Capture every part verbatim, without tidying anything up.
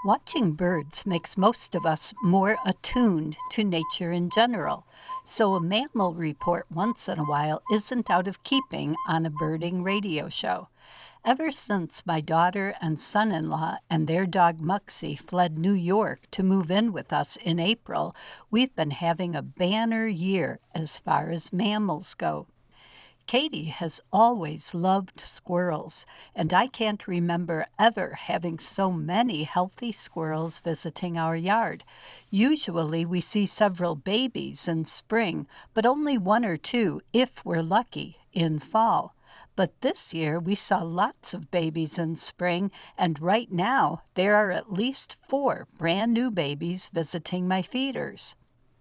Watching birds makes most of us more attuned to nature in general, so a mammal report once in a while isn't out of keeping on a birding radio show. Ever since my daughter and son-in-law and their dog Muxie fled New York to move in with us in April, we've been having a banner year as far as mammals go. Katie has always loved squirrels, and I can't remember ever having so many healthy squirrels visiting our yard. Usually we see several babies in spring, but only one or two, if we're lucky, in fall. But this year we saw lots of babies in spring, and right now there are at least four brand new babies visiting my feeders.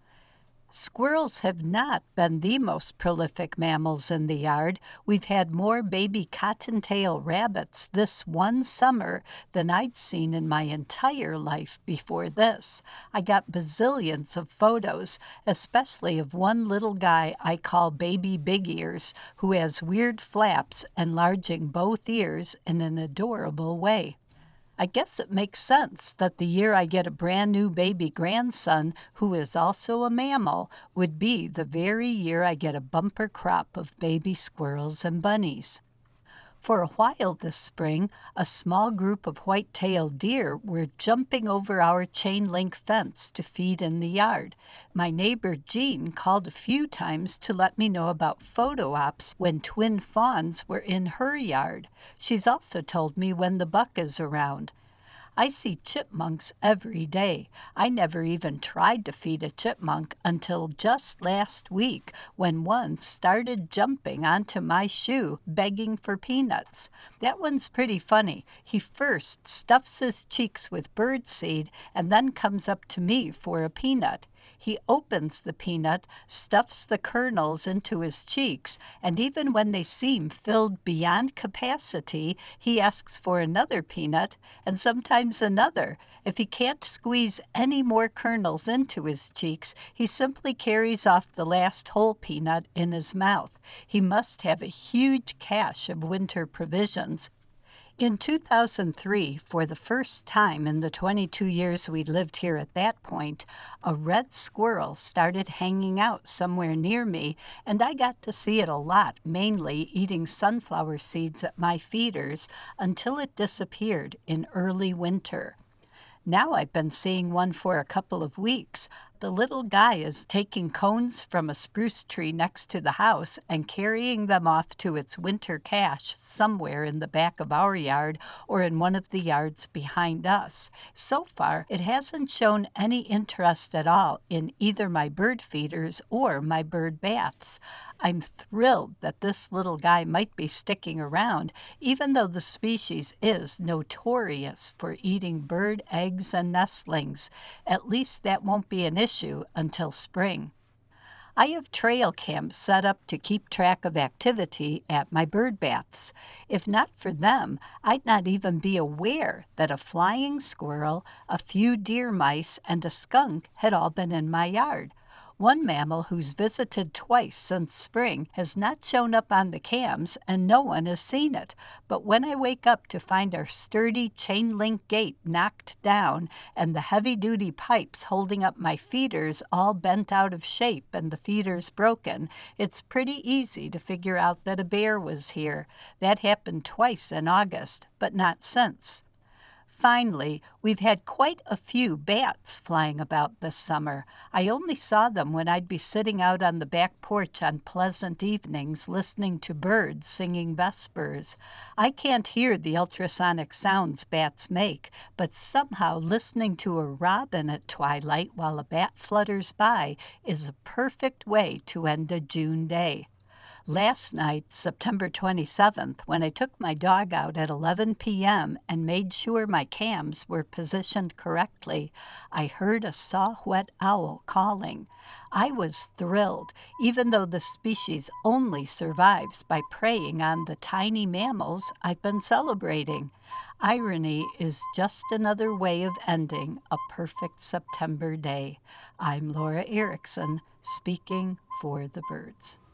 Squirrels have not been the most prolific mammals in the yard. We've had more baby cottontail rabbits this one summer than I'd seen in my entire life before this. I got bazillions of photos, especially of one little guy I call Baby Big Ears, who has weird flaps enlarging both ears in an adorable way. I guess it makes sense that the year I get a brand new baby grandson, who is also a mammal, would be the very year I get a bumper crop of baby squirrels and bunnies. For a while this spring, a small group of white-tailed deer were jumping over our chain-link fence to feed in the yard. My neighbor Jean called a few times to let me know about photo ops when twin fawns were in her yard. She's also told me when the buck is around. I see chipmunks every day. I never even tried to feed a chipmunk until just last week, when one started jumping onto my shoe, begging for peanuts. That one's pretty funny. He first stuffs his cheeks with birdseed and then comes up to me for a peanut. He opens the peanut, stuffs the kernels into his cheeks, and even when they seem filled beyond capacity, he asks for another peanut, and sometimes another. If he can't squeeze any more kernels into his cheeks, he simply carries off the last whole peanut in his mouth. He must have a huge cache of winter provisions. In two thousand three, for the first time in the twenty-two years we lived here at that point, a red squirrel started hanging out somewhere near me, and I got to see it a lot, mainly eating sunflower seeds at my feeders, until it disappeared in early winter. Now I've been seeing one for a couple of weeks. The little guy is taking cones from a spruce tree next to the house and carrying them off to its winter cache somewhere in the back of our yard or in one of the yards behind us. So far, it hasn't shown any interest at all in either my bird feeders or my bird baths. I'm thrilled that this little guy might be sticking around, even though the species is notorious for eating bird eggs and nestlings. At least that won't be an issue until spring. I have trail cams set up to keep track of activity at my bird baths. If not for them, I'd not even be aware that a flying squirrel, a few deer mice, and a skunk had all been in my yard. One mammal who's visited twice since spring has not shown up on the cams, and no one has seen it. But when I wake up to find our sturdy chain-link gate knocked down and the heavy-duty pipes holding up my feeders all bent out of shape and the feeders broken, it's pretty easy to figure out that a bear was here. That happened twice in August, but not since. Finally, we've had quite a few bats flying about this summer. I only saw them when I'd be sitting out on the back porch on pleasant evenings listening to birds singing vespers. I can't hear the ultrasonic sounds bats make, but somehow listening to a robin at twilight while a bat flutters by is a perfect way to end a June day. Last night, September twenty-seventh, when I took my dog out at eleven p.m. and made sure my cams were positioned correctly, I heard a saw-whet owl calling. I was thrilled, even though the species only survives by preying on the tiny mammals I've been celebrating. Irony is just another way of ending a perfect September day. I'm Laura Erickson, speaking for the birds.